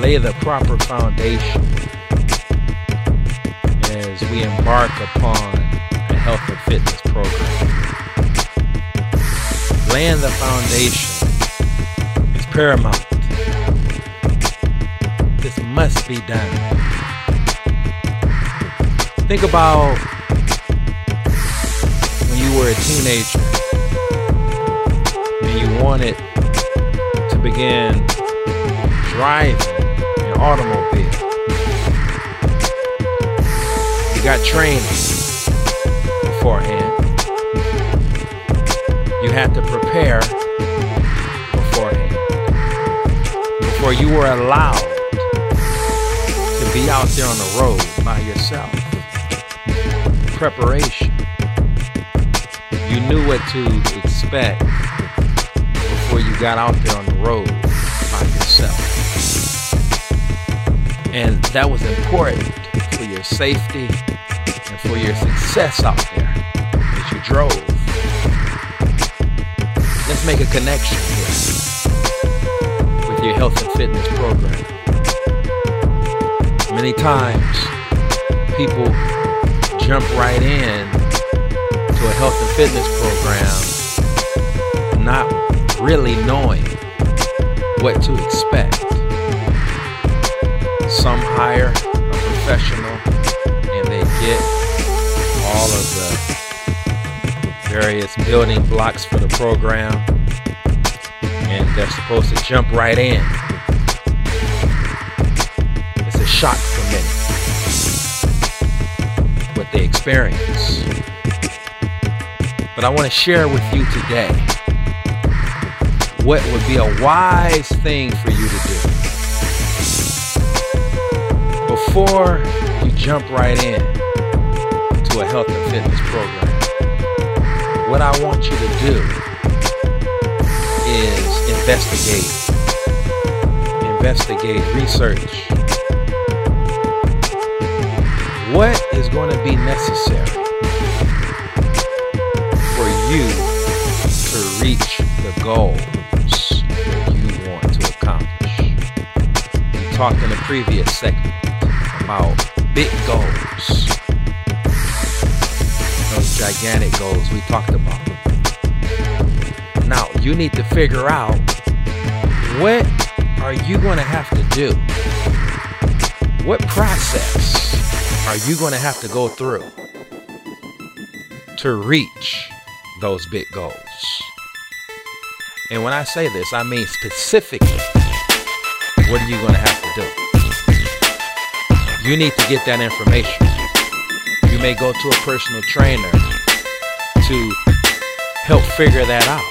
lay the proper foundation as we embark upon a health and fitness program. Laying the foundation is paramount. This must be done. Think about when you were a teenager and you wanted to begin driving an automobile. You got training beforehand. You had to prepare beforehand before you were allowed to be out there on the road by yourself. Preparation. You knew what to expect before you got out there on the road by yourself. And that was important for your safety and for your success out there as you drove. Let's make a connection here with your health and fitness program. Many times people jump right in to a health and fitness program not really knowing what to expect. Some hire a professional and they get all of the various building blocks for the program and they're supposed to jump right in. It's a shock for many what they experience. But I want to share with you today what would be a wise thing for you to do. Before you jump right in to a health and fitness program, what I want you to do is investigate, research. What is going to be necessary for you to reach the goals that you want to accomplish? We talked in a previous segment about big goals. Those gigantic goals we talked about. Now, you need to figure out what are you going to have to do? What process are you going to have to go through to reach those big goals? And when I say this, I mean specifically, what are you going to have to do? You need to get that information. You may go to a personal trainer to help figure that out.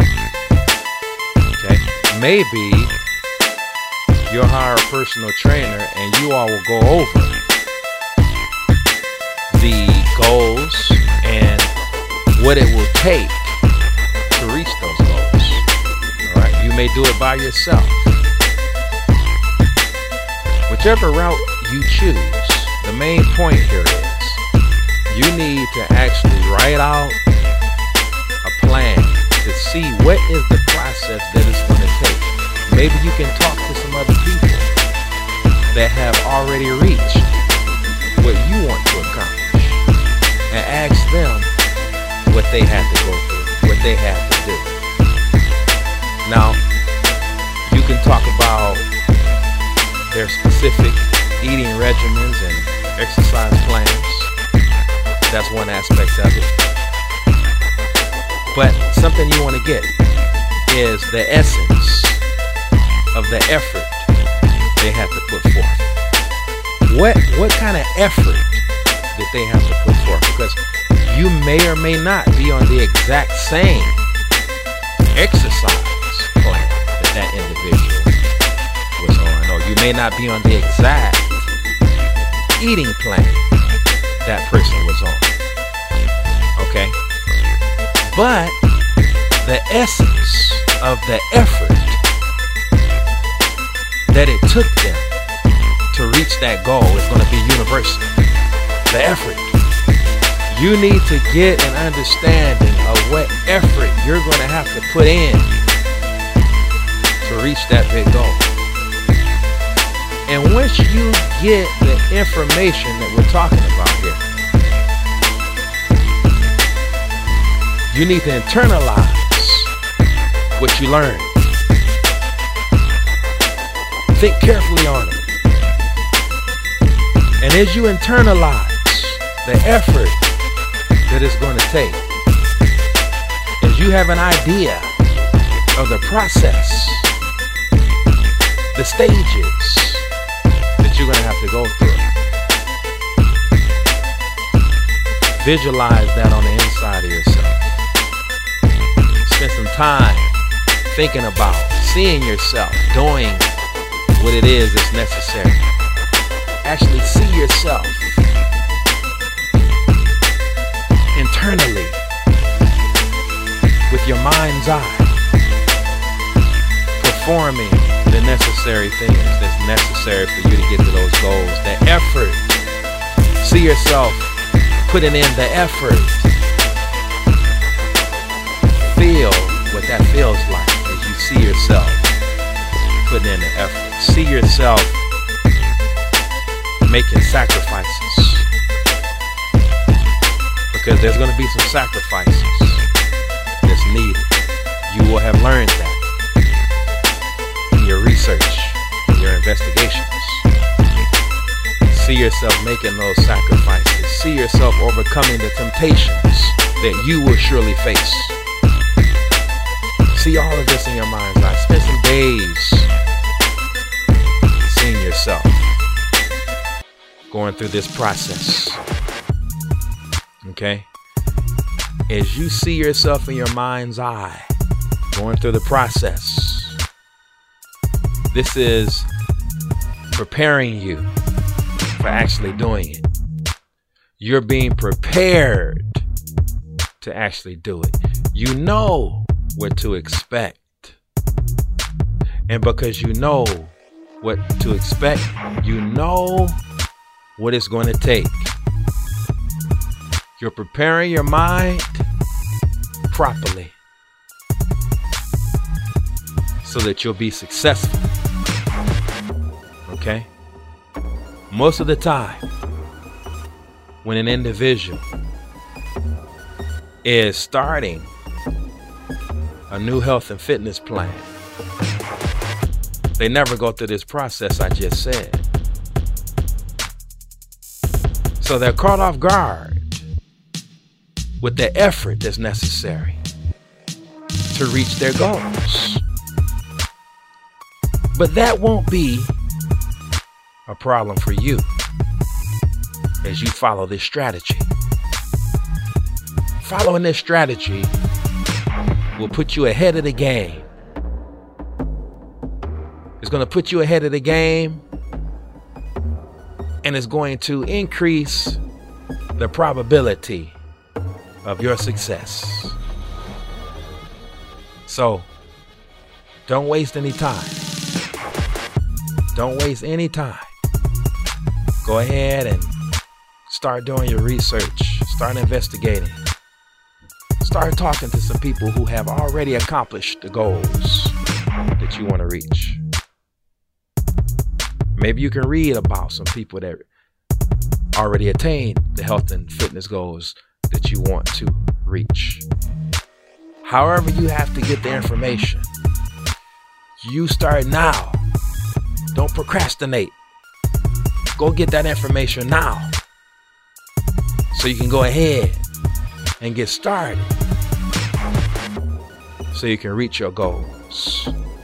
Okay? Maybe you'll hire a personal trainer and you all will go over the goals and what it will take to reach those goals. All right? You may do it by yourself. Whichever route you choose, the main point here is you need to actually write out a plan to see what is the process that it's going to take. Maybe you can talk to some other people that have already reached what you want to accomplish and ask them what they had to go through, what they had to do. Now, you can talk about their specific eating regimens and exercise plans. That's one aspect of it. But something you want to get is the essence of the effort they have to put forth. What kind of effort did they have to put forth? Because you may or may not be on the exact same exercise plan that individual was on, or you may not be on the exact eating plan that person was on. Okay? But the essence of the effort that it took them to reach that goal is going to be universal. The effort. You need to get an understanding of what effort you're going to have to put in to reach that big goal. And once you get the information that we're talking about here, you need to internalize what you learn. Think carefully on it. And as you internalize the effort that it's going to take, as you have an idea of the process, the stages that you're going to have to go through, visualize that on the inside of yourself. Spend some time thinking about seeing yourself doing what it is that's necessary. Actually see yourself internally with your mind's eye, performing the necessary things that's necessary for you to get to those goals. The effort. See yourself putting in the effort. Feel what that feels like as you see yourself putting in the effort. See yourself making sacrifices, because there's going to be some sacrifices that's needed. You will have learned that in your research, in your investigations. See yourself making those sacrifices. See yourself overcoming the temptations that you will surely face. See all of this in your mind's eye. Spend some days seeing yourself going through this process. Okay? As you see yourself in your mind's eye going through the process, this is preparing you for actually doing it. You're being prepared to actually do it. You know what to expect. And because you know what to expect, you know what it's going to take. You're preparing your mind properly so that you'll be successful. Okay? Most of the time, when an individual is starting a new health and fitness plan, they never go through this process I just said. So they're caught off guard with the effort that's necessary to reach their goals. But that won't be a problem for you as you follow this strategy. Following this strategy will put you ahead of the game. It's going to put you ahead of the game, and it's going to increase the probability of your success. So, don't waste any time. Don't waste any time. Go ahead and start doing your research. Start investigating. Start talking to some people who have already accomplished the goals that you want to reach. Maybe you can read about some people that already attained the health and fitness goals that you want to reach. However you have to get the information, you start now. Don't procrastinate. Go get that information now so you can go ahead and get started so you can reach your goals.